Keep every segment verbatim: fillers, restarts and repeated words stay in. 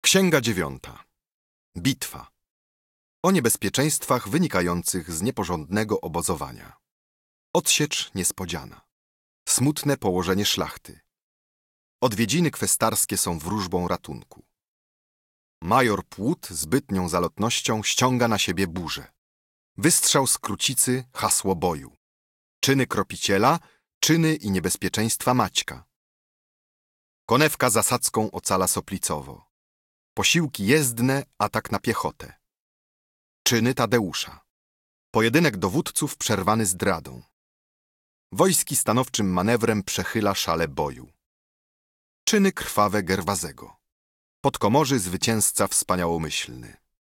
Księga dziewiąta. Bitwa. O niebezpieczeństwach wynikających z nieporządnego obozowania. Odsiecz niespodziana. Smutne położenie szlachty. Odwiedziny kwestarskie są wróżbą ratunku. Major Płód zbytnią zalotnością ściąga na siebie burzę. Wystrzał z krucicy, hasło boju. Czyny kropiciela, czyny i niebezpieczeństwa Maćka. Konewka zasadzką ocala Soplicowo. Posiłki jezdne, atak na piechotę. Czyny Tadeusza. Pojedynek dowódców przerwany zdradą. Wojski stanowczym manewrem przechyla szale boju. Czyny krwawe Gerwazego. Podkomorzy zwycięzca wspaniałomyślny.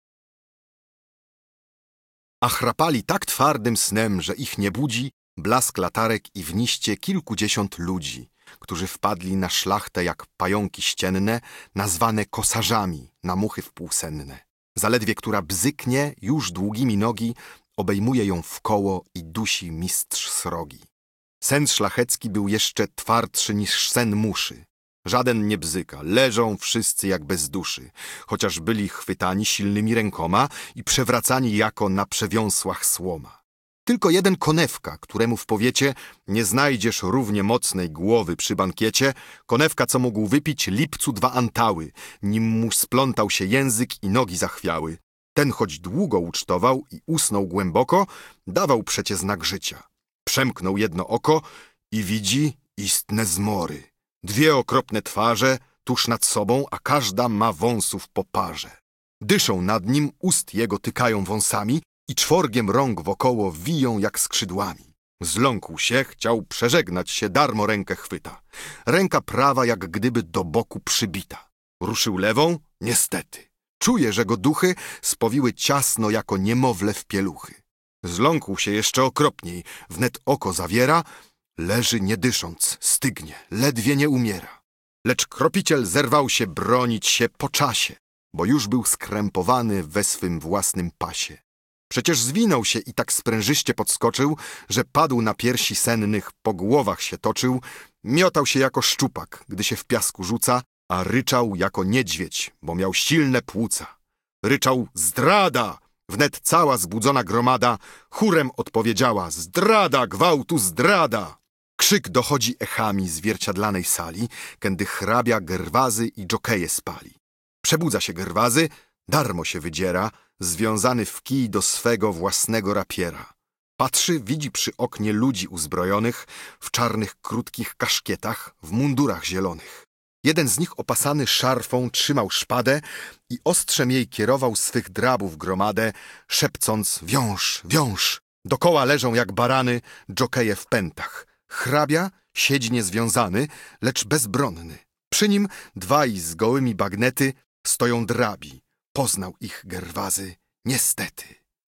A chrapali tak twardym snem, że ich nie budzi blask latarek i w niście kilkudziesiąt ludzi, którzy wpadli na szlachtę jak pająki ścienne, nazwane kosarzami na muchy wpółsenne. Zaledwie która bzyknie, już długimi nogi obejmuje ją w koło i dusi mistrz srogi. Sen szlachecki był jeszcze twardszy niż sen muszy. Żaden nie bzyka, leżą wszyscy jak bez duszy, chociaż byli chwytani silnymi rękoma i przewracani jako na przewiązłach słoma. Tylko jeden Konewka, któremu w powiecie nie znajdziesz równie mocnej głowy przy bankiecie, Konewka, co mógł wypić lipcu dwa antały, nim mu splątał się język i nogi zachwiały. Ten choć długo ucztował i usnął głęboko, dawał przecie znak życia. Przemknął jedno oko i widzi istne zmory. Dwie okropne twarze tuż nad sobą, a każda ma wąsów po parze. Dyszą nad nim, ust jego tykają wąsami i czworgiem rąk wokoło wiją jak skrzydłami. Zląkł się, chciał przeżegnać się, darmo rękę chwyta. Ręka prawa jak gdyby do boku przybita. Ruszył lewą, niestety. Czuje, że go duchy spowiły ciasno jako niemowlę w pieluchy. Zląkł się jeszcze okropniej, wnet oko zawiera, leży nie dysząc, stygnie, ledwie nie umiera. Lecz kropiciel zerwał się bronić się po czasie, bo już był skrępowany we swym własnym pasie. Przecież zwinął się i tak sprężyście podskoczył, że padł na piersi sennych, po głowach się toczył, miotał się jako szczupak, gdy się w piasku rzuca, a ryczał jako niedźwiedź, bo miał silne płuca. Ryczał zdrada! Wnet cała zbudzona gromada chórem odpowiedziała: zdrada, gwałtu, zdrada! Krzyk dochodzi echami zwierciadlanej sali, kiedy hrabia Gerwazy i dżokeje spali. Przebudza się Gerwazy, darmo się wydziera, związany w kij do swego własnego rapiera. Patrzy, widzi przy oknie ludzi uzbrojonych, w czarnych, krótkich kaszkietach, w mundurach zielonych. Jeden z nich opasany szarfą trzymał szpadę i ostrzem jej kierował swych drabów gromadę, szepcąc: wiąż, wiąż! Dokoła leżą jak barany dżokeje w pętach. Hrabia siedzi niezwiązany, lecz bezbronny. Przy nim dwaj z gołymi bagnety stoją drabi. Poznał ich Gerwazy, niestety.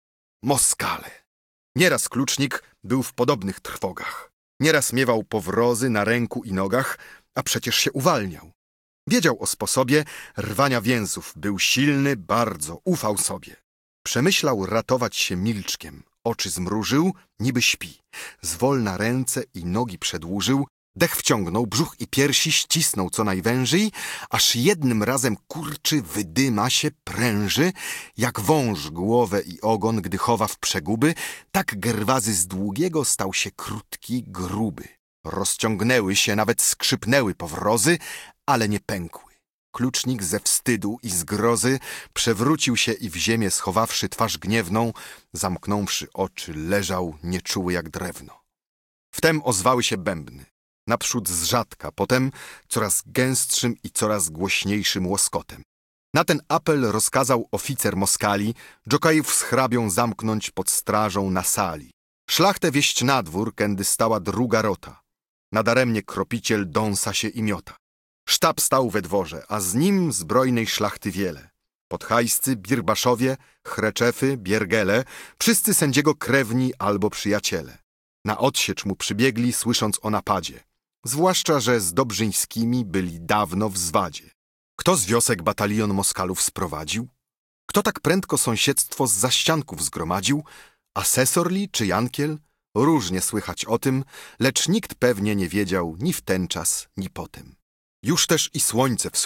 Moskale. Nieraz klucznik był w podobnych trwogach. Nieraz miewał powrozy na ręku i nogach, a przecież się uwalniał. Wiedział o sposobie rwania więzów, był silny, bardzo ufał sobie. Przemyślał ratować się milczkiem, oczy zmrużył, niby śpi. Zwolna ręce i nogi przedłużył, dech wciągnął, brzuch i piersi ścisnął co najwężyj, aż jednym razem kurczy, wydyma się, pręży, jak wąż głowę i ogon, gdy chowa w przeguby, tak Gerwazy z długiego stał się krótki, gruby. Rozciągnęły się, nawet skrzypnęły powrozy, ale nie pękły. Klucznik ze wstydu i zgrozy przewrócił się i w ziemię schowawszy twarz gniewną, zamknąwszy oczy, leżał nieczuły jak drewno. Wtem ozwały się bębny. Naprzód z rzadka, potem coraz gęstszym i coraz głośniejszym łoskotem. Na ten apel rozkazał oficer Moskali dżokajów z hrabią zamknąć pod strażą na sali. Szlachtę wieść na dwór, kędy stała druga rota. Nadaremnie kropiciel dąsa się i miota. Sztab stał we dworze, a z nim zbrojnej szlachty wiele. Podhajscy, birbaszowie, chrzeczefy, biergele, wszyscy sędziego krewni albo przyjaciele. Na odsiecz mu przybiegli, słysząc o napadzie. Zwłaszcza, że z Dobrzyńskimi byli dawno w zwadzie. Kto z wiosek batalion Moskalów sprowadził? Kto tak prędko sąsiedztwo z zaścianków zgromadził? Asesor li czy Jankiel? Różnie słychać o tym, lecz nikt pewnie nie wiedział ni w ten czas, ni potem. Już też i słońce wschodzi.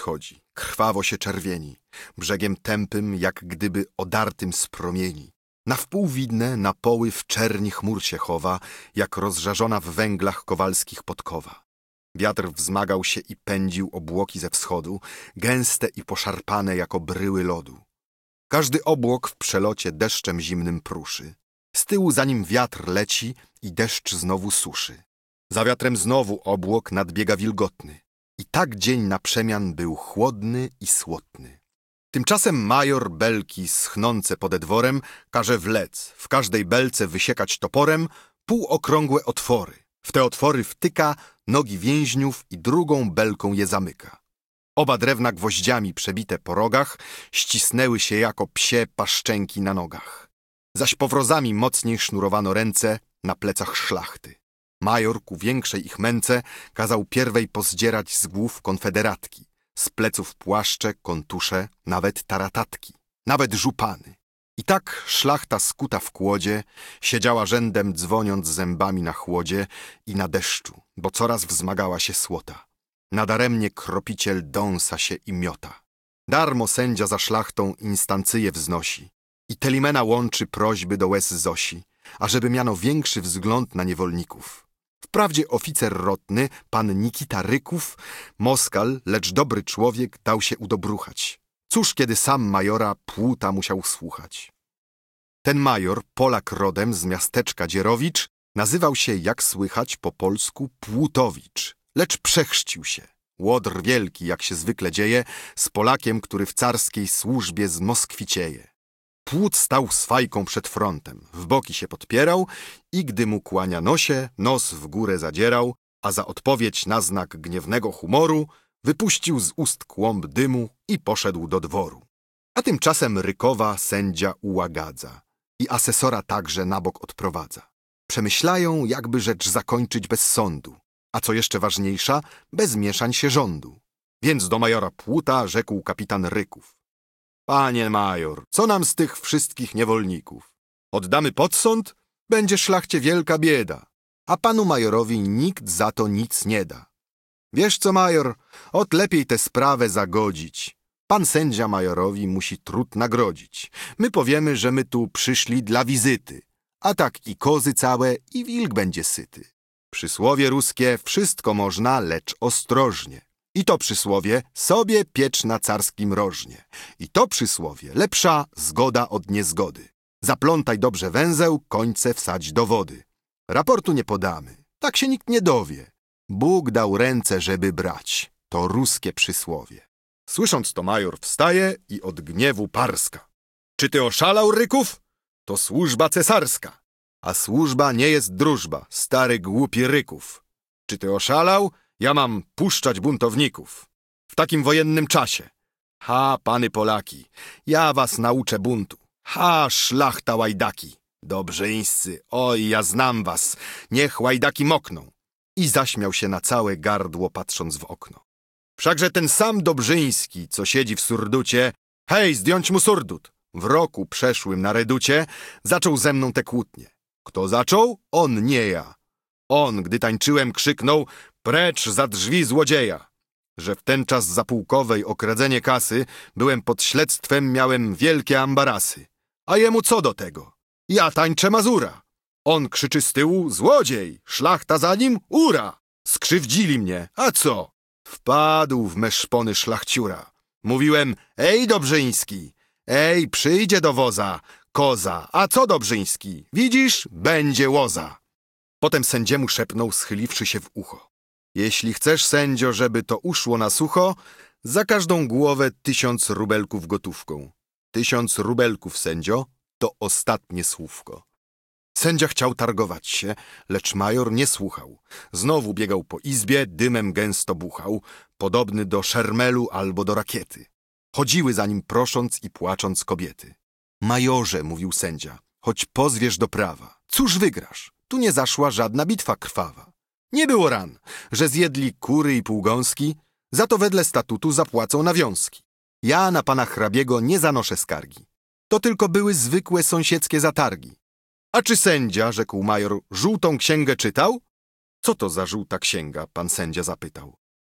krwawo się czerwieni, brzegiem tępym, jak gdyby odartym z promieni. Na wpół widne, na poły w czerni chmur się chowa, jak rozżarzona w węglach kowalskich podkowa. Wiatr wzmagał się i pędził obłoki ze wschodu, gęste i poszarpane jako bryły lodu. Każdy obłok w przelocie deszczem zimnym pruszy. Z tyłu za nim wiatr leci i deszcz znowu suszy. Za wiatrem znowu obłok nadbiega wilgotny. I tak dzień na przemian był chłodny i słodny. Tymczasem major belki schnące pode dworem każe wlec, w każdej belce wysiekać toporem półokrągłe otwory. W te otwory wtyka nogi więźniów i drugą belką je zamyka. Oba drewna gwoździami przebite po rogach ścisnęły się jako psie paszczęki na nogach. Zaś powrozami mocniej sznurowano ręce na plecach szlachty. Major ku większej ich męce kazał pierwej pozdzierać z głów konfederatki, z pleców płaszcze, kontusze, nawet taratatki, nawet żupany. I tak szlachta skuta w kłodzie siedziała rzędem dzwoniąc zębami na chłodzie i na deszczu, bo coraz wzmagała się słota. Nadaremnie kropiciel dąsa się i miota. Darmo sędzia za szlachtą instancyje wznosi i Telimena łączy prośby do łez Zosi, ażeby miano większy wzgląd na niewolników. Wprawdzie oficer rotny, pan Nikita Ryków, Moskal, lecz dobry człowiek, dał się udobruchać. Cóż, kiedy sam majora Płuta musiał słuchać. Ten major, Polak rodem z miasteczka Dzierowicz, nazywał się, jak słychać po polsku, Płutowicz, lecz przechrzcił się. Łodr wielki, jak się zwykle dzieje, z Polakiem, który w carskiej służbie z Moskwicieje. Płód stał z fajką przed frontem, w boki się podpierał i gdy mu kłania nosie, nos w górę zadzierał, a za odpowiedź na znak gniewnego humoru wypuścił z ust kłąb dymu i poszedł do dworu. A tymczasem Rykowa sędzia ułagadza i asesora także na bok odprowadza. Przemyślają, jakby rzecz zakończyć bez sądu, a co jeszcze ważniejsza, bez mieszań się rządu. Więc do majora Płuta rzekł kapitan Ryków: Panie major, co nam z tych wszystkich niewolników? Oddamy pod sąd? Będzie szlachcie wielka bieda, a panu majorowi nikt za to nic nie da. Wiesz co, major, ot lepiej tę sprawę zagodzić. Pan sędzia majorowi musi trud nagrodzić. My powiemy, że my tu przyszli dla wizyty, a tak i kozy całe, i wilk będzie syty. Przysłowie ruskie wszystko można, lecz ostrożnie. I to przysłowie sobie piecz na carskim rożnie. I to przysłowie lepsza zgoda od niezgody. Zaplątaj dobrze węzeł, końce wsadź do wody. Raportu nie podamy, tak się nikt nie dowie. Bóg dał ręce, żeby brać. To ruskie przysłowie. Słysząc to major wstaje i od gniewu parska. Czy ty oszalał, Ryków? To służba cesarska. A służba nie jest drużba, stary głupi Ryków. Czy ty oszalał? Ja mam puszczać buntowników. W takim wojennym czasie. Ha, pany Polaki, ja was nauczę buntu. Ha, szlachta łajdaki. Dobrzeńscy, oj, ja znam was. Niech łajdaki mokną. I zaśmiał się na całe gardło, patrząc w okno. Wszakże ten sam Dobrzyński, co siedzi w surducie, hej, zdjąć mu surdut, w roku przeszłym na reducie, zaczął ze mną te kłótnie. Kto zaczął? On, nie ja. On, gdy tańczyłem, krzyknął: precz za drzwi złodzieja. Że w ten czas za pułkowej okradzenie kasy byłem pod śledztwem, miałem wielkie ambarasy. A jemu co do tego? Ja tańczę mazura. On krzyczy z tyłu: złodziej, szlachta za nim, ura. Skrzywdzili mnie, a co? Wpadł w me szpony szlachciura. Mówiłem: ej, Dobrzyński, ej, przyjdzie do woza koza, a co, Dobrzyński, widzisz, będzie łoza. Potem sędziemu szepnął, schyliwszy się w ucho: jeśli chcesz, sędzio, żeby to uszło na sucho, za każdą głowę tysiąc rubelków gotówką. Tysiąc rubelków, sędzio, to ostatnie słówko. Sędzia chciał targować się, lecz major nie słuchał. Znowu biegał po izbie, dymem gęsto buchał, podobny do szermelu albo do rakiety. Chodziły za nim prosząc i płacząc kobiety. Majorze, mówił sędzia, choć pozwiesz do prawa, cóż wygrasz? Tu nie zaszła żadna bitwa krwawa. Nie było ran, że zjedli kury i półgąski, za to wedle statutu zapłacą nawiązki. Ja na pana hrabiego nie zanoszę skargi. To tylko były zwykłe sąsiedzkie zatargi. A czy sędzia, rzekł major, żółtą księgę czytał? Co to za żółta księga? Pan sędzia zapytał.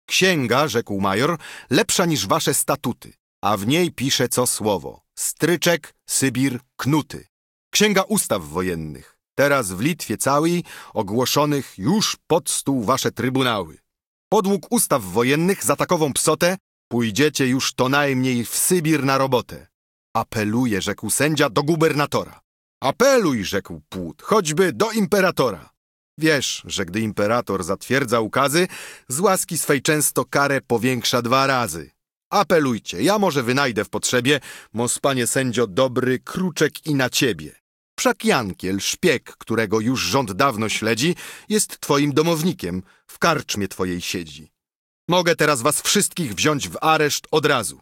Księga, rzekł major, lepsza niż wasze statuty, a w niej pisze co słowo. Stryczek, Sybir, Knuty. Księga ustaw wojennych. Teraz w Litwie całej ogłoszonych już pod stół wasze trybunały. Podług ustaw wojennych za takową psotę pójdziecie już to najmniej w Sybir na robotę. Apeluje, rzekł sędzia, do gubernatora. Apeluj, rzekł płód, choćby do imperatora. Wiesz, że gdy imperator zatwierdza ukazy, z łaski swej często karę powiększa dwa razy. Apelujcie, ja może wynajdę w potrzebie, mos panie sędzio dobry, kruczek i na ciebie. Wszak Jankiel, szpieg, którego już rząd dawno śledzi, jest twoim domownikiem, w karczmie twojej siedzi. Mogę teraz was wszystkich wziąć w areszt od razu.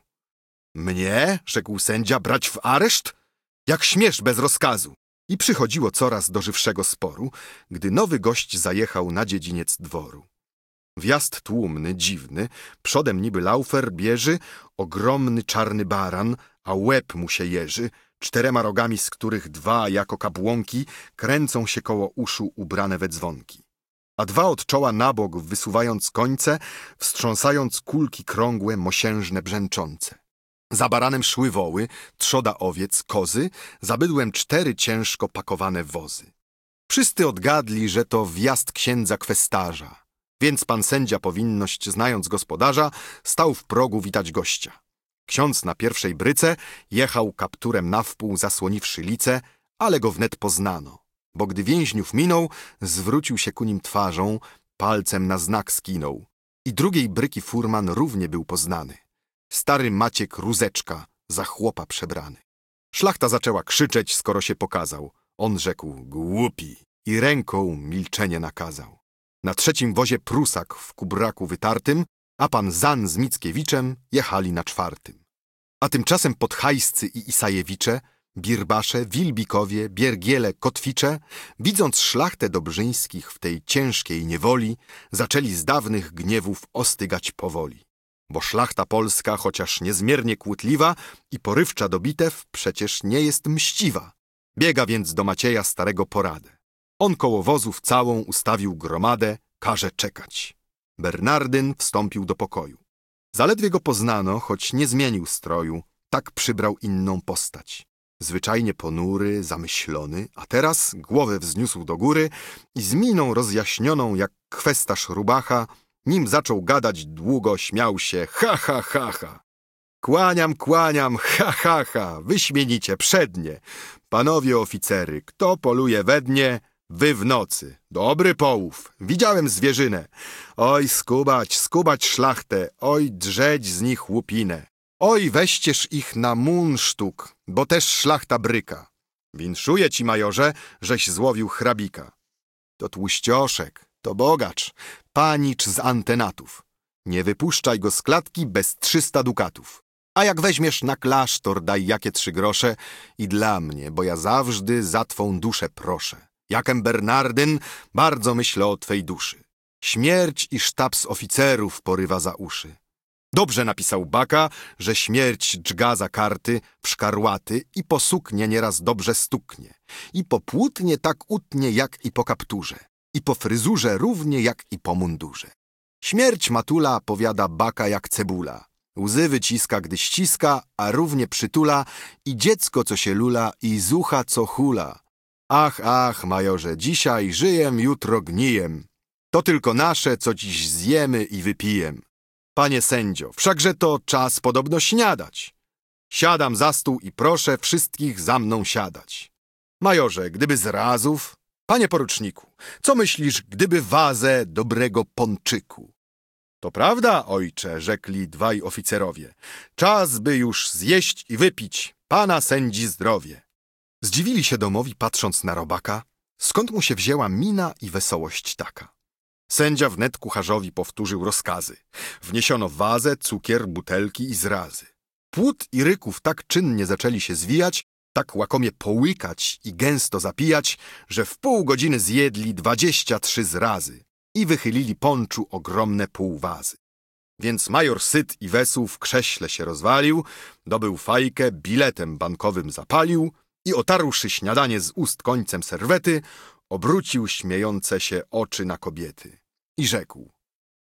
Mnie, rzekł sędzia, brać w areszt? Jak śmiesz bez rozkazu. I przychodziło coraz do żywszego sporu, gdy nowy gość zajechał na dziedziniec dworu. Wjazd tłumny, dziwny, przodem niby laufer bieży, ogromny czarny baran, a łeb mu się jeży, czterema rogami, z których dwa, jako kabłonki, kręcą się koło uszu ubrane we dzwonki. A dwa od czoła na bok, wysuwając końce, wstrząsając kulki krągłe, mosiężne, brzęczące. Za baranem szły woły, trzoda owiec, kozy, za bydłem cztery ciężko pakowane wozy. Wszyscy odgadli, że to wjazd księdza kwestarza, więc pan sędzia powinność, znając gospodarza, stał w progu witać gościa. Ksiądz na pierwszej bryce jechał kapturem nawpół zasłoniwszy lice, ale go wnet poznano, bo gdy więźniów minął, zwrócił się ku nim twarzą, palcem na znak skinął. I drugiej bryki furman równie był poznany. Stary Maciek Rózeczka, za chłopa przebrany. Szlachta zaczęła krzyczeć, skoro się pokazał. On rzekł, głupi, i ręką milczenie nakazał. Na trzecim wozie Prusak w kubraku wytartym, a pan Zan z Mickiewiczem jechali na czwartym. A tymczasem podhajscy i Isajewicze, Birbasze, Wilbikowie, Biergiele, Kotwicze, widząc szlachtę Dobrzyńskich w tej ciężkiej niewoli, zaczęli z dawnych gniewów ostygać powoli. Bo szlachta polska, chociaż niezmiernie kłótliwa i porywcza do bitew, przecież nie jest mściwa. Biega więc do Macieja starego poradę. On koło wozów całą ustawił gromadę, każe czekać. Bernardyn wstąpił do pokoju. Zaledwie go poznano, choć nie zmienił stroju, tak przybrał inną postać. Zwyczajnie ponury, zamyślony, a teraz głowę wzniósł do góry i z miną rozjaśnioną jak kwestarz Rubacha, nim zaczął gadać długo, śmiał się, ha, ha, ha, ha. Kłaniam, kłaniam, ha, ha, ha, wyśmienicie, przednie. Panowie oficery, kto poluje we dnie, wy w nocy. Dobry połów, widziałem zwierzynę. Oj, skubać, skubać szlachtę, oj, drzeć z nich łupinę. Oj, weźcież ich na munsztuk, bo też szlachta bryka. Winszuję ci, majorze, żeś złowił hrabika. To tłuścioszek, to bogacz, panicz z antenatów. Nie wypuszczaj go z klatki bez trzysta dukatów. A jak weźmiesz na klasztor, daj jakie trzy grosze i dla mnie, bo ja zawsze za twą duszę proszę. Jakem Bernardyn, bardzo myślę o twej duszy. Śmierć i sztabs oficerów porywa za uszy. Dobrze napisał Baka, że śmierć dżga za karty w szkarłaty i po suknie nieraz dobrze stuknie. I po płótnie tak utnie jak i po kapturze. I po fryzurze równie jak i po mundurze. Śmierć matula, powiada Baka jak cebula. Łzy wyciska, gdy ściska, a równie przytula i dziecko, co się lula, i zucha, co hula. Ach, ach, majorze, dzisiaj żyjem, jutro gnijem. To tylko nasze, co dziś zjemy i wypijem. Panie sędzio, wszakże to czas podobno śniadać. Siadam za stół i proszę wszystkich za mną siadać. Majorze, gdyby z razów... Panie poruczniku, co myślisz, gdyby wazę dobrego ponczyku? To prawda, ojcze, rzekli dwaj oficerowie. Czas by już zjeść i wypić, pana sędzi zdrowie. Zdziwili się domowi, patrząc na robaka, skąd mu się wzięła mina i wesołość taka. Sędzia wnet kucharzowi powtórzył rozkazy. Wniesiono wazę, cukier, butelki i zrazy. Płód i ryków tak czynnie zaczęli się zwijać, tak łakomie połykać i gęsto zapijać, że w pół godziny zjedli dwadzieścia trzy zrazy i wychylili ponczu ogromne półwazy. Więc major syt i wesół w krześle się rozwalił, dobył fajkę, biletem bankowym zapalił i otarłszy śniadanie z ust końcem serwety, obrócił śmiejące się oczy na kobiety i rzekł: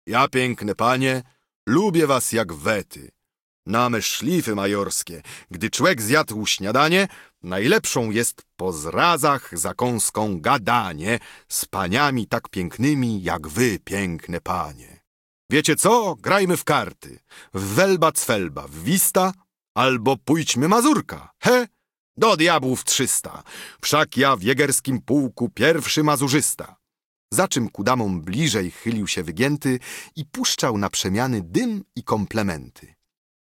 Ja, piękne panie, lubię was jak wety. Na me szlify majorskie, gdy człek zjadł śniadanie, najlepszą jest po zrazach za kąską gadanie z paniami tak pięknymi jak wy, piękne panie. Wiecie co? Grajmy w karty. W welba cwelba, w wista, albo pójdźmy mazurka. He? Do diabłów trzysta. Wszak ja w jegerskim pułku pierwszy mazurzysta. Za czym ku damom bliżej chylił się wygięty i puszczał na przemiany dym i komplementy.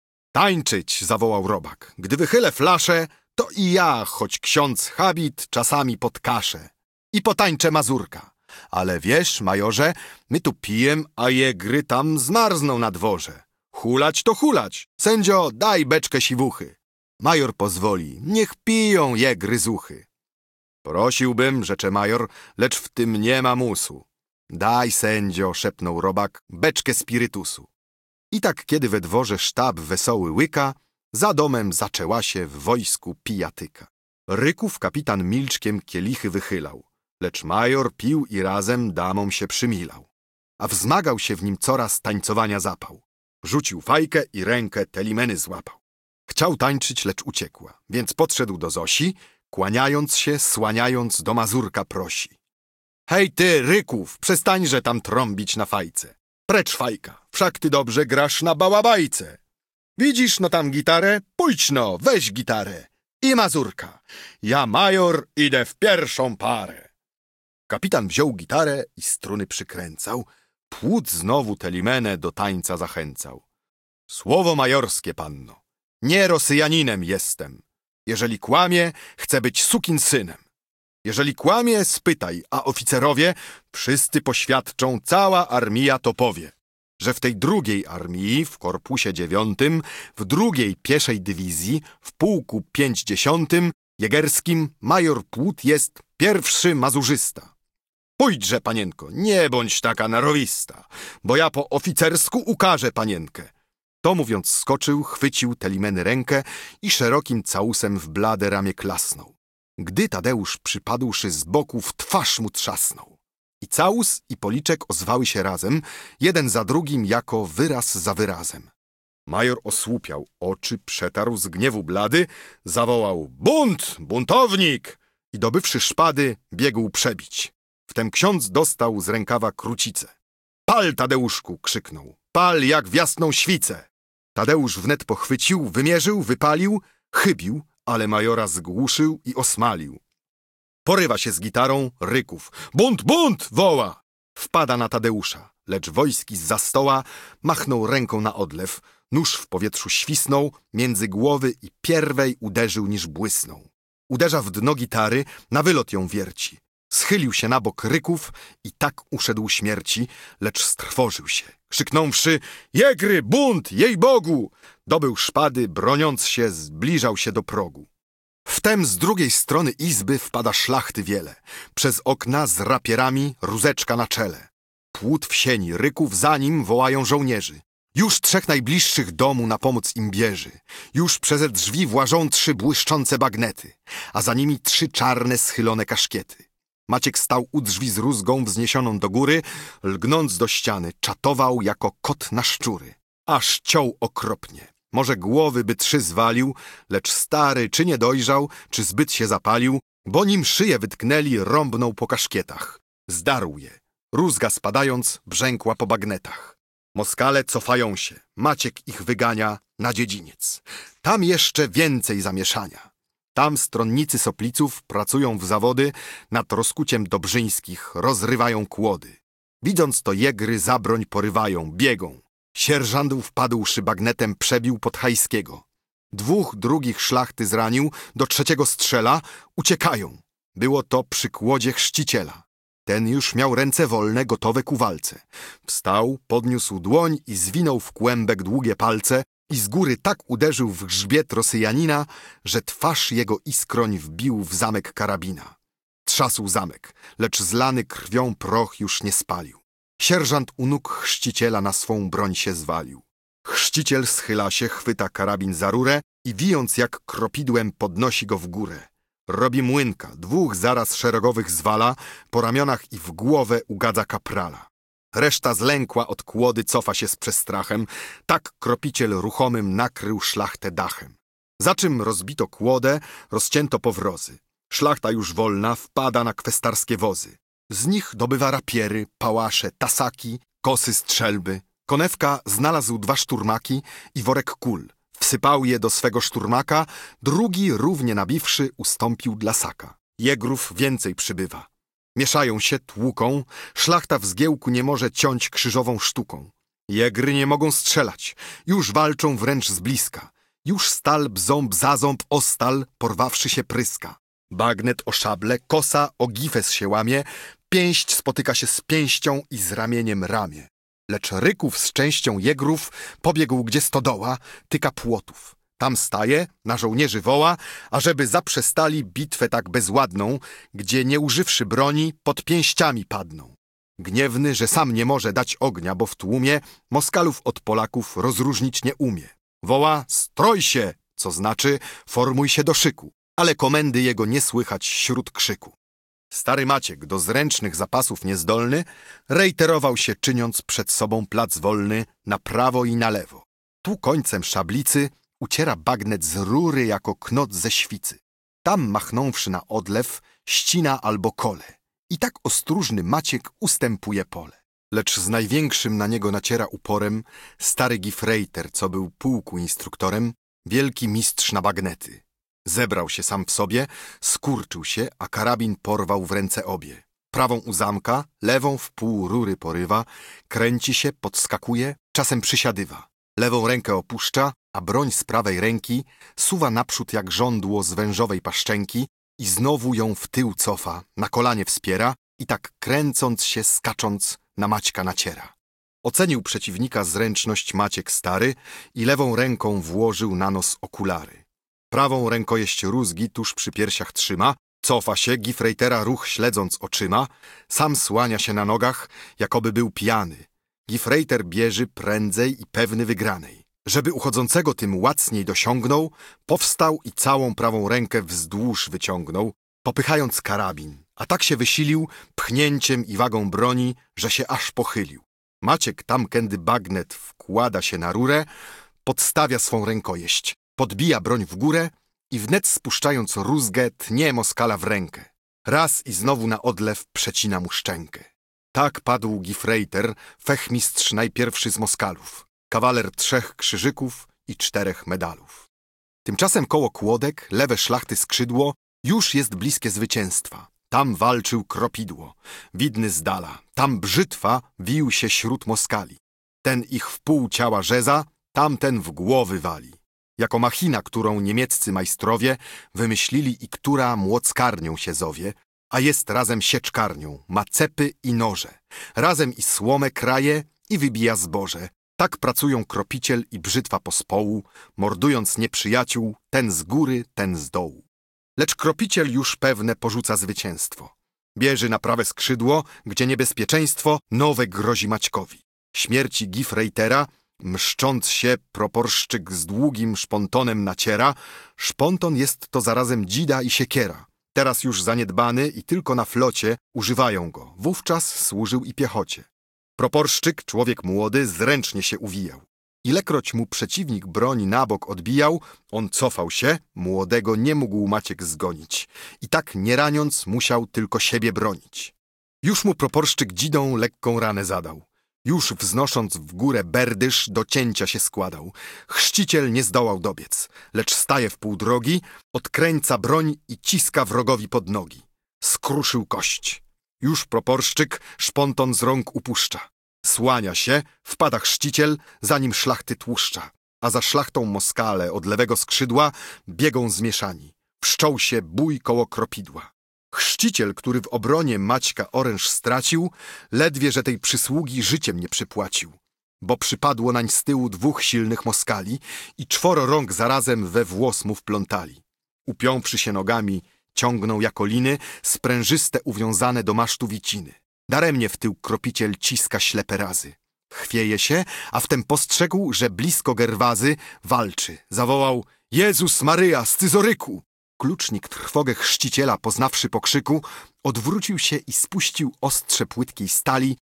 Tańczyć, zawołał robak. Gdy wychylę flaszę, to i ja, choć ksiądz habit, czasami podkaszę. I potańczę mazurka. Ale wiesz, majorze, my tu pijem, a jegry tam zmarzną na dworze. Hulać to hulać. Sędzio, daj beczkę siwuchy. Major pozwoli, niech piją jegry zuchy. Prosiłbym, rzecze major, lecz w tym nie ma musu. Daj, sędzio, szepnął robak, beczkę spirytusu. I tak, kiedy we dworze sztab wesoły łyka, za domem zaczęła się w wojsku pijatyka. Ryków kapitan milczkiem kielichy wychylał, lecz major pił i razem damom się przymilał. A wzmagał się w nim coraz tańcowania zapał. Rzucił fajkę i rękę telimeny złapał. Chciał tańczyć, lecz uciekła, więc podszedł do Zosi, kłaniając się, słaniając do mazurka prosi. Hej ty, Ryków, przestańże tam trąbić na fajce. Precz fajka, wszak ty dobrze grasz na bałabajce. Widzisz no tam gitarę? Pójdź no, weź gitarę. I mazurka. Ja, major, idę w pierwszą parę. Kapitan wziął gitarę i struny przykręcał. Płód znowu telimenę do tańca zachęcał. Słowo majorskie, panno. Nie Rosjaninem jestem. Jeżeli kłamie, chcę być sukinsynem. Jeżeli kłamie, spytaj, a oficerowie wszyscy poświadczą, cała armia to powie, że w tej drugiej armii, w korpusie dziewiątym, w drugiej pieszej dywizji, w pułku pięćdziesiątym, jegerskim, major Płód jest pierwszy mazurzysta. Pójdźże, panienko, nie bądź taka narowista, bo ja po oficersku ukażę panienkę. To mówiąc skoczył, chwycił telimeny rękę i szerokim całusem w blade ramię klasnął. Gdy Tadeusz przypadłszy z boku, w twarz mu trzasnął. I całus i policzek ozwały się razem, jeden za drugim jako wyraz za wyrazem. Major osłupiał, oczy przetarł z gniewu blady, zawołał bunt, buntownik i dobywszy szpady, biegł przebić. Wtem ksiądz dostał z rękawa krucicę. Pal, Tadeuszku, krzyknął, pal jak w jasną świcę. Tadeusz wnet pochwycił, wymierzył, wypalił, chybił, ale majora zgłuszył i osmalił. Porywa się z gitarą Ryków. Bunt, bunt, woła! Wpada na Tadeusza, lecz wojski zza stoła machnął ręką na odlew, nóż w powietrzu świsnął, między głowy i pierwej uderzył, niż błysnął. Uderza w dno gitary, na wylot ją wierci. Schylił się na bok Ryków i tak uszedł śmierci, lecz strwożył się. Krzyknąwszy, jegry, bunt, jej Bogu! Dobył szpady, broniąc się, zbliżał się do progu. Wtem z drugiej strony izby wpada szlachty wiele. Przez okna z rapierami, rózeczka na czele. Płód w sieni, Ryków za nim wołają żołnierzy. Już trzech najbliższych domu na pomoc im bieży. Już przeze drzwi włażą trzy błyszczące bagnety, a za nimi trzy czarne schylone kaszkiety. Maciek stał u drzwi z rózgą wzniesioną do góry, lgnąc do ściany, czatował jako kot na szczury. Aż ciął okropnie. Może głowy by trzy zwalił, lecz stary czy nie dojrzał, czy zbyt się zapalił, bo nim szyję wytknęli, rąbnął po kaszkietach. Zdarł je. Rózga spadając, brzękła po bagnetach. Moskale cofają się. Maciek ich wygania na dziedziniec. Tam jeszcze więcej zamieszania. Tam stronnicy Sopliców pracują w zawody, nad rozkuciem Dobrzyńskich rozrywają kłody. Widząc to jegry za broń porywają, biegą. Sierżant wpadłszy bagnetem przebił Podhajskiego. Dwóch drugich szlachty zranił, do trzeciego strzela, uciekają. Było to przy kłodzie chrzciciela. Ten już miał ręce wolne, gotowe ku walce. Wstał, podniósł dłoń i zwinął w kłębek długie palce i z góry tak uderzył w grzbiet Rosjanina, że twarz jego iskroń wbił w zamek karabina. Trzasł zamek, lecz zlany krwią proch już nie spalił. Sierżant u nóg chrzciciela na swą broń się zwalił. Chrzciciel schyla się, chwyta karabin za rurę i wijąc jak kropidłem podnosi go w górę. Robi młynka, dwóch zaraz szeregowych zwala, po ramionach i w głowę ugadza kaprala. Reszta zlękła od kłody, cofa się z przestrachem. Tak kropiciel ruchomym nakrył szlachtę dachem. Za czym rozbito kłodę, rozcięto powrozy. Szlachta już wolna wpada na kwestarskie wozy. Z nich dobywa rapiery, pałasze, tasaki, kosy, strzelby. Konewka znalazł dwa szturmaki i worek kul. Wsypał je do swego szturmaka, drugi, równie nabiwszy, ustąpił dla saka. Jegrów więcej przybywa. Mieszają się, tłuką, szlachta w zgiełku nie może ciąć krzyżową sztuką. Jegry nie mogą strzelać, już walczą wręcz z bliska. Już stal bząb za ząb o stal, porwawszy się pryska. Bagnet o szable, kosa o gifes się łamie, pięść spotyka się z pięścią i z ramieniem ramię. Lecz Ryków z częścią jegrów pobiegł gdzie stodoła, tyka płotów. Tam staje, na żołnierzy woła, ażeby zaprzestali bitwę tak bezładną, gdzie nie używszy broni, pod pięściami padną. Gniewny, że sam nie może dać ognia, bo w tłumie Moskalów od Polaków rozróżnić nie umie. Woła: stroj się, co znaczy formuj się do szyku, ale komendy jego nie słychać śród krzyku. Stary Maciek, do zręcznych zapasów niezdolny, rejterował się, czyniąc przed sobą plac wolny na prawo i na lewo. Tu końcem szablicy uciera bagnet z rury jako knot ze świcy. Tam, machnąwszy na odlew, ścina albo kole. I tak ostróżny Maciek ustępuje pole. Lecz z największym na niego naciera uporem stary Gifrejter, co był pułku instruktorem, wielki mistrz na bagnety. Zebrał się sam w sobie, skurczył się, a karabin porwał w ręce obie. Prawą u zamka, lewą w pół rury porywa, kręci się, podskakuje, czasem przysiadywa. Lewą rękę opuszcza, a broń z prawej ręki suwa naprzód jak żądło z wężowej paszczęki i znowu ją w tył cofa, na kolanie wspiera i tak kręcąc się, skacząc, na Maćka naciera. Ocenił przeciwnika zręczność Maciek stary i lewą ręką włożył na nos okulary. Prawą rękojeść rózgi tuż przy piersiach trzyma, cofa się, Gifrejtera ruch śledząc oczyma, sam słania się na nogach, jakoby był pijany. Gifrejter bierze prędzej i pewny wygranej. Żeby uchodzącego tym łacniej dosiągnął, powstał i całą prawą rękę wzdłuż wyciągnął, popychając karabin, a tak się wysilił pchnięciem i wagą broni, że się aż pochylił. Maciek tam, kędy bagnet wkłada się na rurę, podstawia swą rękojeść, podbija broń w górę i wnet spuszczając rózgę tnie Moskala w rękę. Raz i znowu na odlew przecina mu szczękę. Tak padł Gifrejter, fechmistrz najpierwszy z Moskalów, kawaler trzech krzyżyków i czterech medalów. Tymczasem koło kłodek, lewe szlachty skrzydło, już jest bliskie zwycięstwa. Tam walczył Kropidło, widny z dala, tam brzytwa wił się śród Moskali. Ten ich w pół ciała rzeza, tamten w głowy wali. Jako machina, którą niemieccy majstrowie wymyślili i która młockarnią się zowie, a jest razem sieczkarnią, ma cepy i noże, razem i słomę kraje i wybija zboże. Tak pracują kropiciel i brzytwa pospołu, mordując nieprzyjaciół, ten z góry, ten z dołu. Lecz kropiciel już pewne porzuca zwycięstwo. Bierze na prawe skrzydło, gdzie niebezpieczeństwo nowe grozi Maćkowi. Śmierci Gifrejtera, mszcząc się, proporszczyk z długim szpontonem naciera. Szponton jest to zarazem dzida i siekiera. Teraz już zaniedbany i tylko na flocie używają go. Wówczas służył i piechocie. Proporszczyk, człowiek młody, zręcznie się uwijał. Ilekroć mu przeciwnik broń na bok odbijał, on cofał się, młodego nie mógł Maciek zgonić. I tak nie raniąc musiał tylko siebie bronić. Już mu proporszczyk dzidą lekką ranę zadał. Już wznosząc w górę berdysz do cięcia się składał. Chrzciciel nie zdołał dobiec, lecz staje w pół drogi, odkręca broń i ciska wrogowi pod nogi. Skruszył kość. Już proporszczyk szponton z rąk upuszcza. Słania się, wpada chrzciciel, zanim szlachty tłuszcza. A za szlachtą Moskale od lewego skrzydła biegą zmieszani. Wszczął się bój koło Kropidła. Chrzciciel, który w obronie Maćka oręż stracił, ledwie, że tej przysługi życiem nie przypłacił. Bo przypadło nań z tyłu dwóch silnych Moskali i czworo rąk zarazem we włos mu wplątali. Upiąwszy się nogami, ciągną jako liny sprężyste uwiązane do masztu wiciny. Daremnie w tył kropiciel ciska ślepe razy. Chwieje się, a wtem postrzegł, że blisko Gerwazy walczy. Zawołał: Jezus Maryja, scyzoryku! Klucznik trwogę chrzciciela, poznawszy po krzyku, odwrócił się i spuścił ostrze płytkiej stali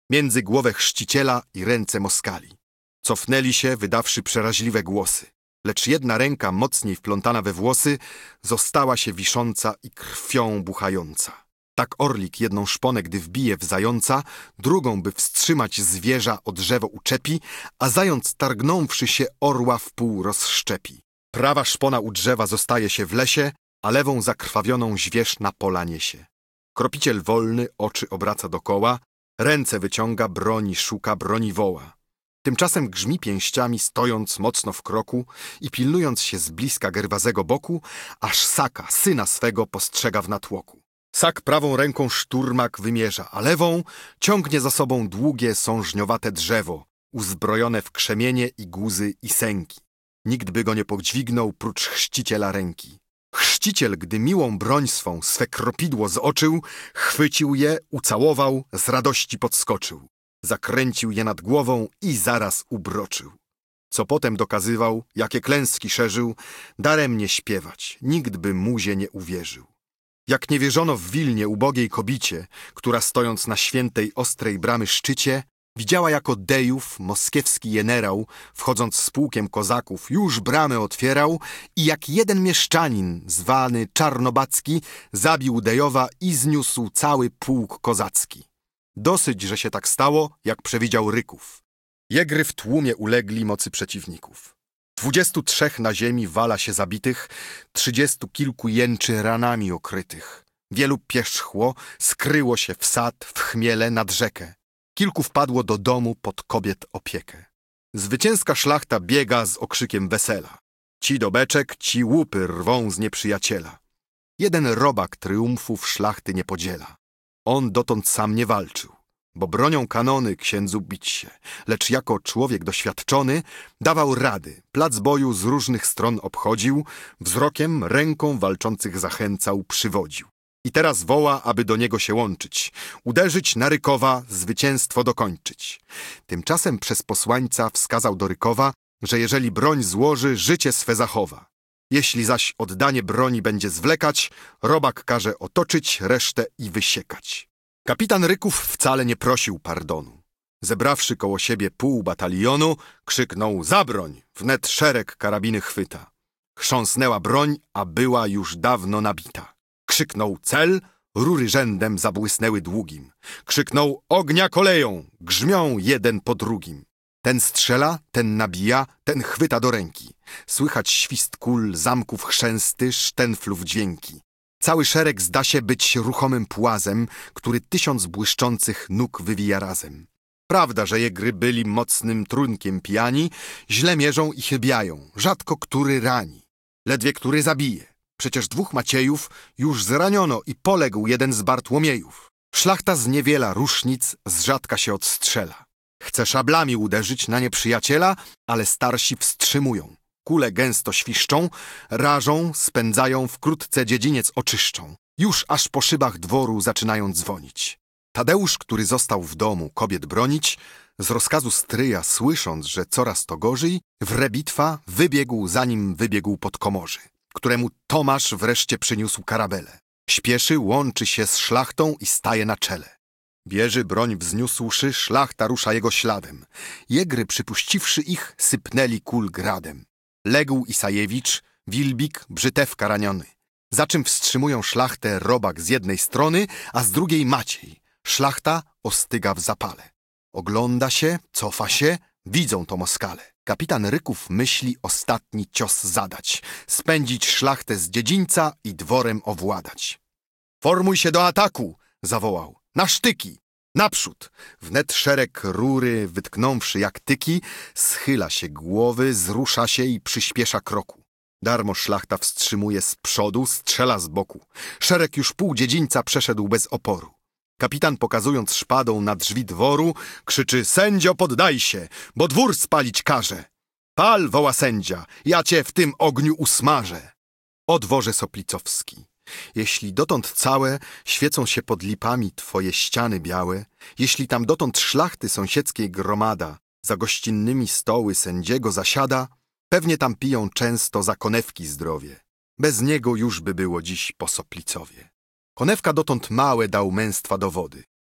między głowę chrzciciela i ręce moskali. Cofnęli się, wydawszy przeraźliwe głosy. Lecz jedna ręka, mocniej wplątana we włosy, została się wisząca i krwią buchająca. Tak orlik jedną szponę, gdy wbije w zająca, drugą, by wstrzymać zwierza, o drzewo uczepi, a zając, targnąwszy się, orła w pół rozszczepi. Prawa szpona u drzewa zostaje się w lesie, a lewą zakrwawioną zwierz na pola niesie. Kropiciel wolny oczy obraca dokoła, ręce wyciąga, broni szuka, broni woła. Tymczasem grzmi pięściami, stojąc mocno w kroku i pilnując się z bliska Gerwazego boku, aż Saka, syna swego, postrzega w natłoku. Sak prawą ręką szturmak wymierza, a lewą ciągnie za sobą długie, sążniowate drzewo, uzbrojone w krzemienie i guzy i sęki. Nikt by go nie podźwignął prócz chrzciciela ręki. Chrzciciel, gdy miłą broń swą swe kropidło zoczył, chwycił je, ucałował, z radości podskoczył. Zakręcił je nad głową i zaraz ubroczył. Co potem dokazywał, jakie klęski szerzył, daremnie śpiewać, nikt by muzie nie uwierzył. Jak nie wierzono w Wilnie ubogiej kobicie, która stojąc na świętej ostrej bramy szczycie, widziała jako Dejów moskiewski jenerał, wchodząc z pułkiem kozaków, już bramę otwierał i jak jeden mieszczanin, zwany Czarnobacki, zabił Dejowa i zniósł cały pułk kozacki. Dosyć, że się tak stało, jak przewidział Ryków. Jegry w tłumie ulegli mocy przeciwników. Dwudziestu trzech na ziemi wala się zabitych, trzydziestu kilku jęczy ranami okrytych. Wielu pierzchło, skryło się w sad, w chmiele, nad rzekę. Kilku wpadło do domu pod kobiet opiekę. Zwycięska szlachta biega z okrzykiem wesela. Ci do beczek, ci łupy rwą z nieprzyjaciela. Jeden robak triumfów szlachty nie podziela. On dotąd sam nie walczył, bo bronią kanony księdzu bić się, lecz jako człowiek doświadczony dawał rady, plac boju z różnych stron obchodził, wzrokiem, ręką walczących zachęcał, przywodził. I teraz woła, aby do niego się łączyć, uderzyć na Rykowa, zwycięstwo dokończyć. Tymczasem przez posłańca wskazał do Rykowa, że jeżeli broń złoży, życie swe zachowa. Jeśli zaś oddanie broni będzie zwlekać, robak każe otoczyć resztę i wysiekać. Kapitan Ryków wcale nie prosił pardonu. Zebrawszy koło siebie pół batalionu, krzyknął: za broń! Wnet szereg karabiny chwyta. Chrząsnęła broń, a była już dawno nabita. Krzyknął cel, rury rzędem zabłysnęły długim. Krzyknął ognia koleją, grzmią jeden po drugim. Ten strzela, ten nabija, ten chwyta do ręki. Słychać świst kul, zamków chrzęsty, sztenflów dźwięki. Cały szereg zda się być ruchomym płazem, który tysiąc błyszczących nóg wywija razem. Prawda, że jegry byli mocnym trunkiem pijani, źle mierzą i chybiają, rzadko który rani, ledwie który zabije. Przecież dwóch Maciejów już zraniono i poległ jeden z Bartłomiejów. Szlachta z niewiela rusznic z rzadka się odstrzela. Chce szablami uderzyć na nieprzyjaciela, ale starsi wstrzymują. Kule gęsto świszczą, rażą, spędzają, wkrótce dziedziniec oczyszczą. Już aż po szybach dworu zaczynają dzwonić. Tadeusz, który został w domu kobiet bronić, z rozkazu stryja, słysząc, że coraz to gorzej, wre bitwa wybiegł, zanim wybiegł podkomorzy, któremu Tomasz wreszcie przyniósł karabele. Śpieszy, łączy się z szlachtą i staje na czele. Bieży broń wzniósłszy, szlachta rusza jego śladem. Jegry, przypuściwszy ich, sypnęli kul gradem. Legł Isajewicz, Wilbik, Brzytewka raniony. Za czym wstrzymują szlachtę robak z jednej strony, a z drugiej Maciej. Szlachta ostyga w zapale. Ogląda się, cofa się, widzą to Moskale. Kapitan Ryków myśli ostatni cios zadać, spędzić szlachtę z dziedzińca i dworem owładać. Formuj się do ataku, zawołał. Na sztyki! Naprzód! Wnet szereg rury, wytknąwszy jak tyki, schyla się głowy, zrusza się i przyspiesza kroku. Darmo szlachta wstrzymuje z przodu, strzela z boku. Szereg już pół dziedzińca przeszedł bez oporu. Kapitan, pokazując szpadą na drzwi dworu, krzyczy: sędzio, poddaj się, bo dwór spalić każe. Pal, woła sędzia, ja cię w tym ogniu usmażę. O dworze Soplicowski. Jeśli dotąd całe świecą się pod lipami twoje ściany białe, jeśli tam dotąd szlachty sąsiedzkiej gromada, za gościnnymi stoły sędziego zasiada, pewnie tam piją często za konewki zdrowie. Bez niego już by było dziś po Soplicowie. Konewka dotąd małe dał męstwa dowody.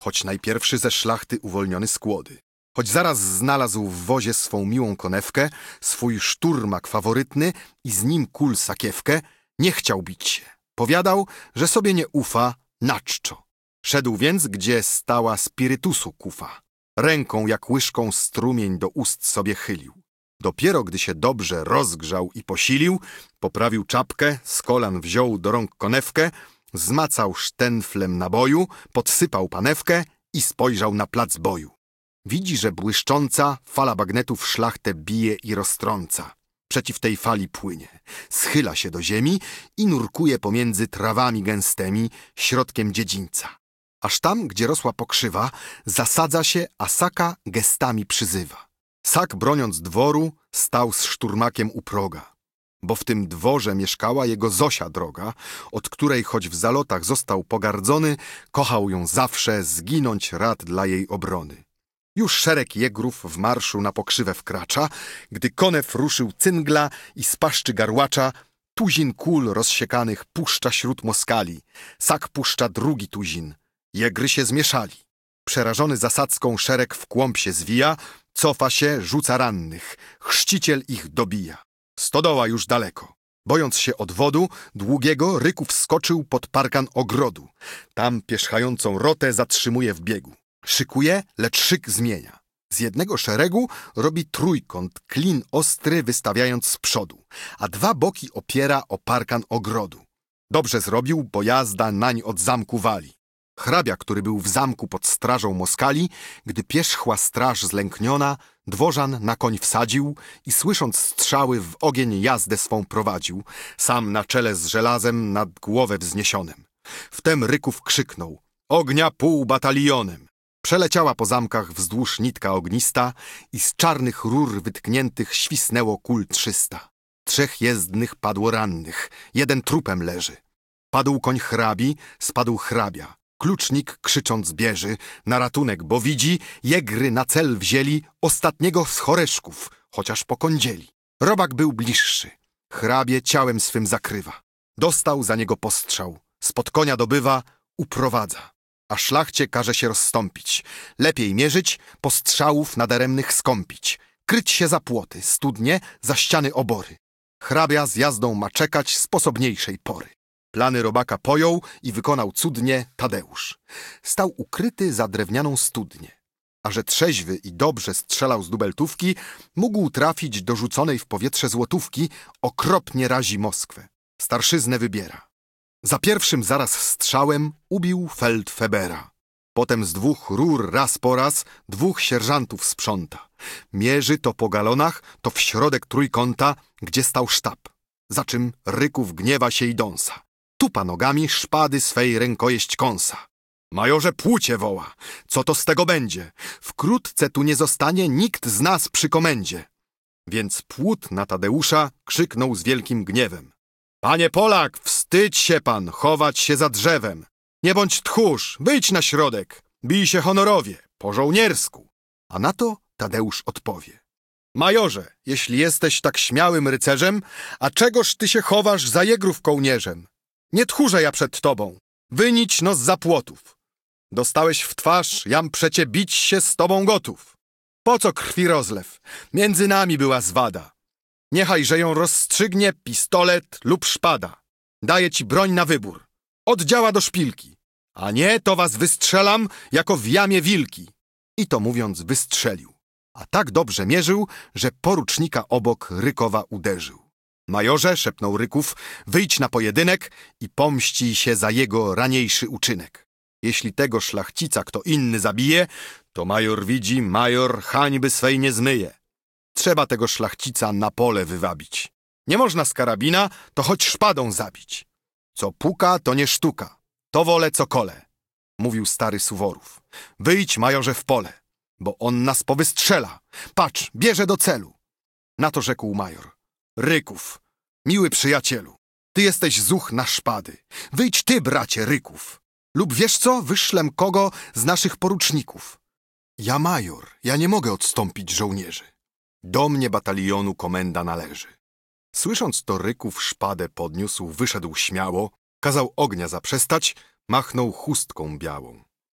choć najpierwszy ze szlachty uwolniony z kłody. Choć zaraz znalazł w wozie swą miłą konewkę, swój szturmak faworytny i z nim kul sakiewkę, nie chciał bić się. Powiadał, że sobie nie ufa, naczczo. Szedł więc, gdzie stała spirytusu kufa. Ręką jak łyżką strumień do ust sobie chylił. Dopiero gdy się dobrze rozgrzał i posilił, poprawił czapkę, z kolan wziął do rąk konewkę, zmacał sztenflem naboju, podsypał panewkę i spojrzał na plac boju. Widzi, że błyszcząca fala bagnetów szlachtę bije i roztrąca. Przeciw tej fali płynie, schyla się do ziemi i nurkuje pomiędzy trawami gęstymi, środkiem dziedzińca. Aż tam, gdzie rosła pokrzywa, zasadza się, a Saka gestami przyzywa. Sak, broniąc dworu, stał z szturmakiem u proga, bo w tym dworze mieszkała jego Zosia droga, od której choć w zalotach został pogardzony, kochał ją zawsze, zginąć rad dla jej obrony. Już szereg jegrów w marszu na pokrzywę wkracza, gdy konew ruszył cyngla i z paszczy garłacza tuzin kul rozsiekanych puszcza śród moskali. Sak puszcza drugi tuzin. Jegry się zmieszali. Przerażony zasadzką szereg w kłąb się zwija, cofa się, rzuca rannych. Chrzciciel ich dobija. Stodoła już daleko. Bojąc się odwodu długiego, Ryków skoczył pod parkan ogrodu. Tam pierzchającą rotę zatrzymuje w biegu. Szykuje, lecz szyk zmienia. Z jednego szeregu robi trójkąt, klin ostry wystawiając z przodu, a dwa boki opiera o parkan ogrodu. Dobrze zrobił, bo jazda nań od zamku wali. Hrabia, który był w zamku pod strażą Moskali, gdy pierzchła straż zlękniona, dworzan na koń wsadził i słysząc strzały w ogień jazdę swą prowadził, sam na czele z żelazem nad głowę wzniesionym. Wtem Ryków krzyknął: ognia pół batalionem! Przeleciała po zamkach wzdłuż nitka ognista i z czarnych rur wytkniętych świsnęło kul trzysta. Trzech jezdnych padło rannych, jeden trupem leży. Padł koń hrabi, spadł hrabia. Klucznik krzycząc bieży na ratunek, bo widzi, jegry na cel wzięli ostatniego z choreszków, chociaż po kądzieli. Robak był bliższy, hrabie ciałem swym zakrywa. Dostał za niego postrzał, spod konia dobywa, uprowadza. A szlachcie każe się rozstąpić, lepiej mierzyć, postrzałów nadaremnych skąpić, kryć się za płoty, studnie, za ściany obory. Hrabia z jazdą ma czekać sposobniejszej pory. Plany robaka pojął i wykonał cudnie Tadeusz. Stał ukryty za drewnianą studnię. A że trzeźwy i dobrze strzelał z dubeltówki, mógł trafić do rzuconej w powietrze złotówki, okropnie razi Moskwę. Starszyznę wybiera. Za pierwszym zaraz strzałem ubił feldfebera. Potem z dwóch rur raz po raz dwóch sierżantów sprząta. Mierzy to po galonach, to w środek trójkąta, gdzie stał sztab. Za czym Ryków gniewa się i dąsa. Tupa nogami szpady swej rękojeść kąsa. Majorze, płucie woła. Co to z tego będzie? Wkrótce tu nie zostanie nikt z nas przy komendzie. Więc płód na Tadeusza krzyknął z wielkim gniewem. Panie Polak, wstydź się pan, chować się za drzewem. Nie bądź tchórz, wyjdź na środek. Bij się honorowie, po żołniersku. A na to Tadeusz odpowie. Majorze, jeśli jesteś tak śmiałym rycerzem, a czegoż ty się chowasz za jegrów kołnierzem? Nie tchórzę ja przed tobą. Wynić nos za płotów. Dostałeś w twarz, jam przecie bić się z tobą gotów. Po co krwi rozlew? Między nami była zwada. Niechaj, że ją rozstrzygnie pistolet lub szpada. Daję ci broń na wybór. Od działa do szpilki. A nie, to was wystrzelam jako w jamie wilki. I to mówiąc wystrzelił. A tak dobrze mierzył, że porucznika obok Rykowa uderzył. Majorze, szepnął Ryków, wyjdź na pojedynek i pomści się za jego raniejszy uczynek. Jeśli tego szlachcica kto inny zabije, to major widzi, major hańby swej nie zmyje. Trzeba tego szlachcica na pole wywabić. Nie można z karabina, to choć szpadą zabić. Co puka, to nie sztuka. To wolę co kole, mówił stary Suworów. Wyjdź, majorze, w pole, bo on nas powystrzela. Patrz, bierze do celu. Na to rzekł major. Ryków, miły przyjacielu, ty jesteś zuch na szpady. Wyjdź ty, bracie, Ryków. Lub wiesz co, wyszlem kogo z naszych poruczników. Ja major, ja nie mogę odstąpić żołnierzy. Do mnie batalionu komenda należy. Słysząc to, Ryków szpadę podniósł, wyszedł śmiało, kazał ognia zaprzestać, machnął chustką białą.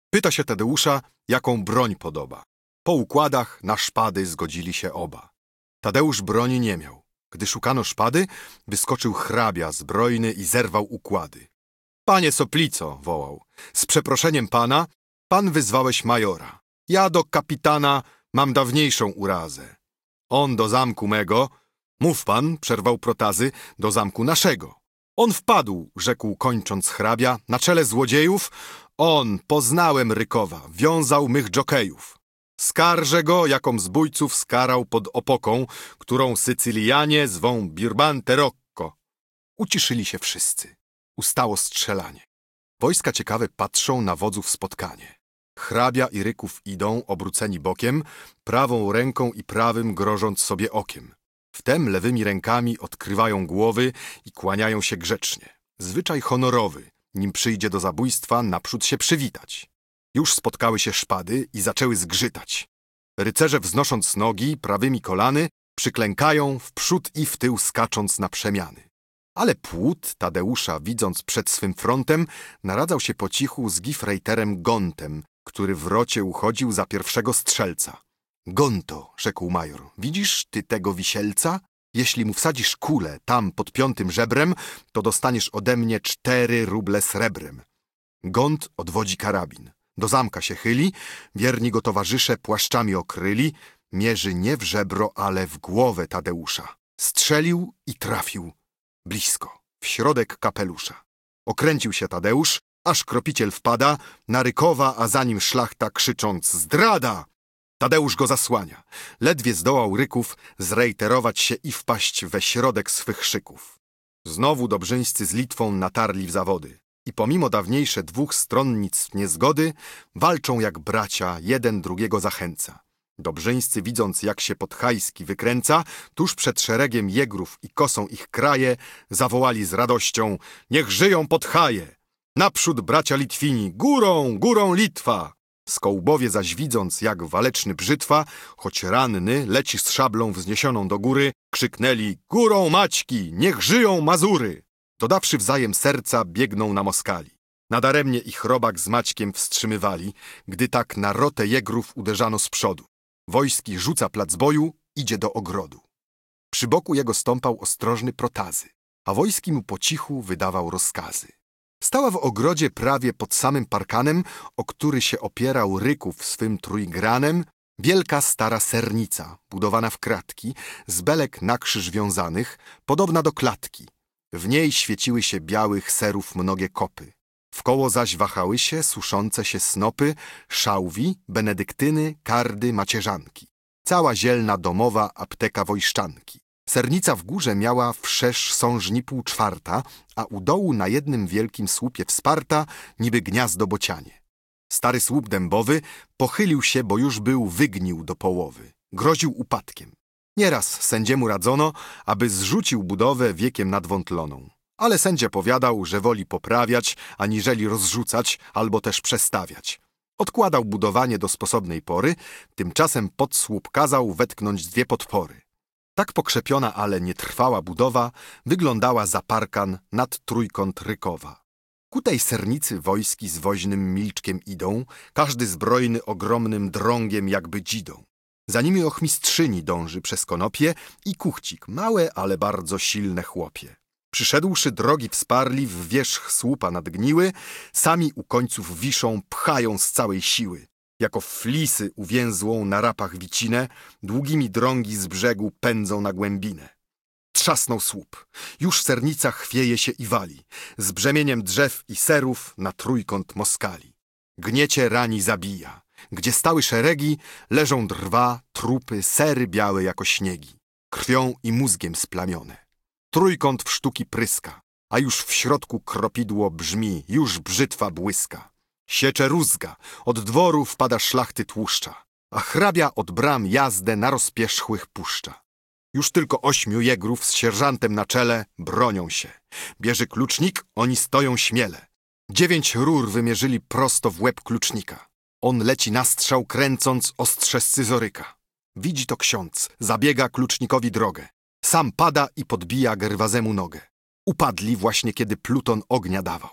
Pyta się Tadeusza, jaką broń podoba. Po układach na szpady zgodzili się oba. Tadeusz broni nie miał. Gdy szukano szpady, wyskoczył hrabia zbrojny i zerwał układy. Panie Soplico, wołał, z przeproszeniem pana, pan wyzwałeś majora. Ja do kapitana mam dawniejszą urazę. On do zamku mego, mów pan, przerwał Protazy, do zamku naszego. On wpadł, rzekł kończąc hrabia, na czele złodziejów. On, poznałem Rykowa, wiązał mych dżokejów. Skarżę go, jaką zbójców skarał pod opoką, którą Sycylijanie zwą Birbante Rocco. Uciszyli się wszyscy. Ustało strzelanie. Wojska ciekawe patrzą na wodzów spotkanie. Hrabia i Ryków idą, obróceni bokiem, prawą ręką i prawym grożąc sobie okiem. Wtem lewymi rękami odkrywają głowy i kłaniają się grzecznie. Zwyczaj honorowy, nim przyjdzie do zabójstwa, naprzód się przywitać. Już spotkały się szpady i zaczęły zgrzytać. Rycerze wznosząc nogi, prawymi kolany, przyklękają w przód i w tył skacząc na przemiany. Ale płód Tadeusza, widząc przed swym frontem, naradzał się po cichu z Gifrejterem Gontem, który w rocie uchodził za pierwszego strzelca. Gonto, rzekł major, widzisz ty tego wisielca? Jeśli mu wsadzisz kulę tam pod piątym żebrem, to dostaniesz ode mnie cztery ruble srebrem. Gont odwodzi karabin. Do zamka się chyli, wierni go towarzysze płaszczami okryli, mierzy nie w żebro, ale w głowę Tadeusza. Strzelił i trafił. Blisko, w środek kapelusza. Okręcił się Tadeusz, aż kropiciel wpada na Rykowa, a za nim szlachta krzycząc zdrada! Tadeusz go zasłania. Ledwie zdołał Ryków zrejterować się i wpaść we środek swych szyków. Znowu dobrzyńscy z Litwą natarli w zawody. I pomimo dawniejsze dwóch stronnictw niezgody, walczą jak bracia, jeden drugiego zachęca. Dobrzyńscy, widząc jak się Podhajski wykręca, tuż przed szeregiem jegrów i kosą ich kraje, zawołali z radością: niech żyją Podhaje! Naprzód bracia Litwini, górą, górą Litwa! Skołbowie zaś widząc jak waleczny brzytwa, choć ranny leci z szablą wzniesioną do góry, krzyknęli: górą Maćki, niech żyją Mazury! Dodawszy wzajem serca, biegną na Moskali. Nadaremnie ich robak z Maćkiem wstrzymywali, gdy tak na rotę jegrów uderzano z przodu. Wojski rzuca plac boju, idzie do ogrodu. Przy boku jego stąpał ostrożny Protazy, a wojski mu po cichu wydawał rozkazy. Stała w ogrodzie prawie pod samym parkanem, o który się opierał Ryków swym trójgranem, wielka stara sernica, budowana w kratki, z belek na krzyż wiązanych, podobna do klatki. W niej świeciły się białych serów mnogie kopy. Wkoło zaś wahały się suszące się snopy, szałwi, benedyktyny, kardy, macierzanki. Cała zielna domowa apteka wojszczanki. Sernica w górze miała wszerz sążni pół czwarta, a u dołu na jednym wielkim słupie wsparta, niby gniazdo bocianie. Stary słup dębowy pochylił się, bo już był wygnił do połowy. Groził upadkiem. Nieraz sędziemu radzono, aby zrzucił budowę wiekiem nadwątloną. Ale sędzia powiadał, że woli poprawiać, aniżeli rozrzucać albo też przestawiać. Odkładał budowanie do sposobnej pory, tymczasem pod słup kazał wetknąć dwie podpory. Tak pokrzepiona, ale nietrwała budowa wyglądała za parkan nad trójkąt Rykowa. Ku tej sernicy wojski z woźnym milczkiem idą, każdy zbrojny ogromnym drągiem jakby dzidą. Za nimi ochmistrzyni dąży przez konopie i kuchcik, małe, ale bardzo silne chłopie. Przyszedłszy drogi wsparli w wierzch słupa nadgniły, sami u końców wiszą, pchają z całej siły. Jako flisy uwięzłą na rapach wicinę, długimi drągi z brzegu pędzą na głębinę. Trzasnął słup. Już sernica chwieje się i wali, z brzemieniem drzew i serów na trójkąt Moskali. Gniecie rani zabija. Gdzie stały szeregi, leżą drwa, trupy, sery białe jako śniegi, krwią i mózgiem splamione. Trójkąt w sztuki pryska, a już w środku kropidło brzmi, już brzytwa błyska. Siecze rózga, od dworu wpada szlachty tłuszcza, a hrabia od bram jazdę na rozpierzchłych puszcza. Już tylko ośmiu jegrów z sierżantem na czele bronią się. Bierze klucznik, oni stoją śmiele. Dziewięć rur wymierzyli prosto w łeb klucznika. On leci na strzał, kręcąc ostrze scyzoryka. Widzi to ksiądz, zabiega klucznikowi drogę. Sam pada i podbija Gerwazemu nogę. Upadli właśnie, kiedy Pluton ognia dawał.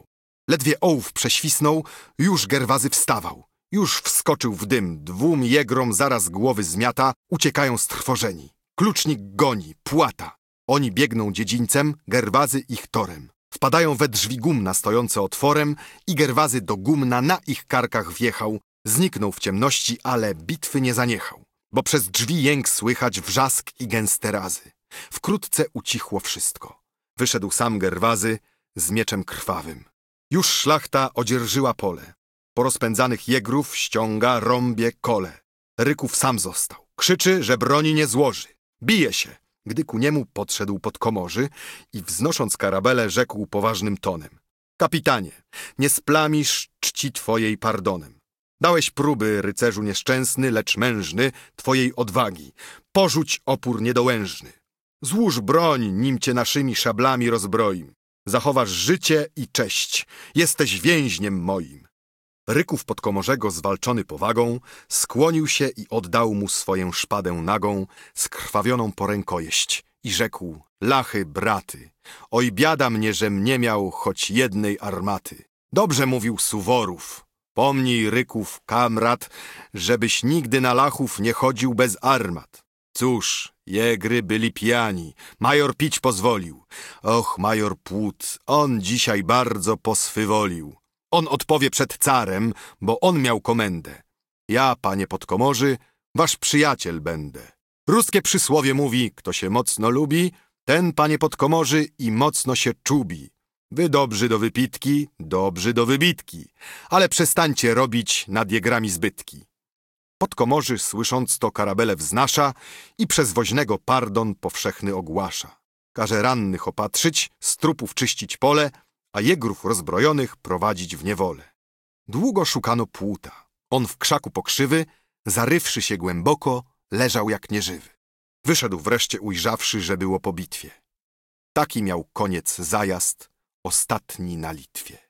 Ledwie ołów prześwisnął, już Gerwazy wstawał. Już wskoczył w dym, dwóm jegrom zaraz głowy zmiata, uciekają strwożeni. Klucznik goni, płata. Oni biegną dziedzińcem, Gerwazy ich torem. Wpadają we drzwi gumna stojące otworem i Gerwazy do gumna na ich karkach wjechał. Zniknął w ciemności, ale bitwy nie zaniechał, bo przez drzwi jęk słychać, wrzask i gęste razy. Wkrótce ucichło wszystko. Wyszedł sam Gerwazy z mieczem krwawym. Już szlachta odzierżyła pole. Porozpędzanych jegrów ściąga, rąbie kole. Ryków sam został. Krzyczy, że broni nie złoży. Bije się, gdy ku niemu podszedł podkomorzy i wznosząc karabelę rzekł poważnym tonem. Kapitanie, nie splamisz czci twojej pardonem. Dałeś próby, rycerzu nieszczęsny, lecz mężny, twojej odwagi. Porzuć opór niedołężny. Złóż broń, nim cię naszymi szablami rozbroim. Zachowasz życie i cześć. Jesteś więźniem moim. Ryków podkomorzego, zwalczony powagą, skłonił się i oddał mu swoją szpadę nagą, skrwawioną po rękojeść i rzekł: lachy, braty, oj biada mnie, żem nie miał choć jednej armaty. Dobrze mówił Suworów. Pomnij, Ryków, kamrat, żebyś nigdy na lachów nie chodził bez armat. Cóż, jegry byli pijani, major pić pozwolił. Och, major Płód, on dzisiaj bardzo poswywolił. On odpowie przed carem, bo on miał komendę. Ja, panie podkomorzy, wasz przyjaciel będę. Ruskie przysłowie mówi, kto się mocno lubi, ten, panie podkomorzy, i mocno się czubi. Wy dobrzy do wypitki, dobrzy do wybitki, ale przestańcie robić nad jegrami zbytki. Podkomorzy, słysząc to, karabelę wznasza i przez woźnego pardon powszechny ogłasza. Każe rannych opatrzyć, z trupów czyścić pole, a jegrów rozbrojonych prowadzić w niewolę. Długo szukano Płuta. On w krzaku pokrzywy, zarywszy się głęboko, leżał jak nieżywy. Wyszedł wreszcie, ujrzawszy, że było po bitwie. Taki miał koniec zajazd, ostatni na Litwie.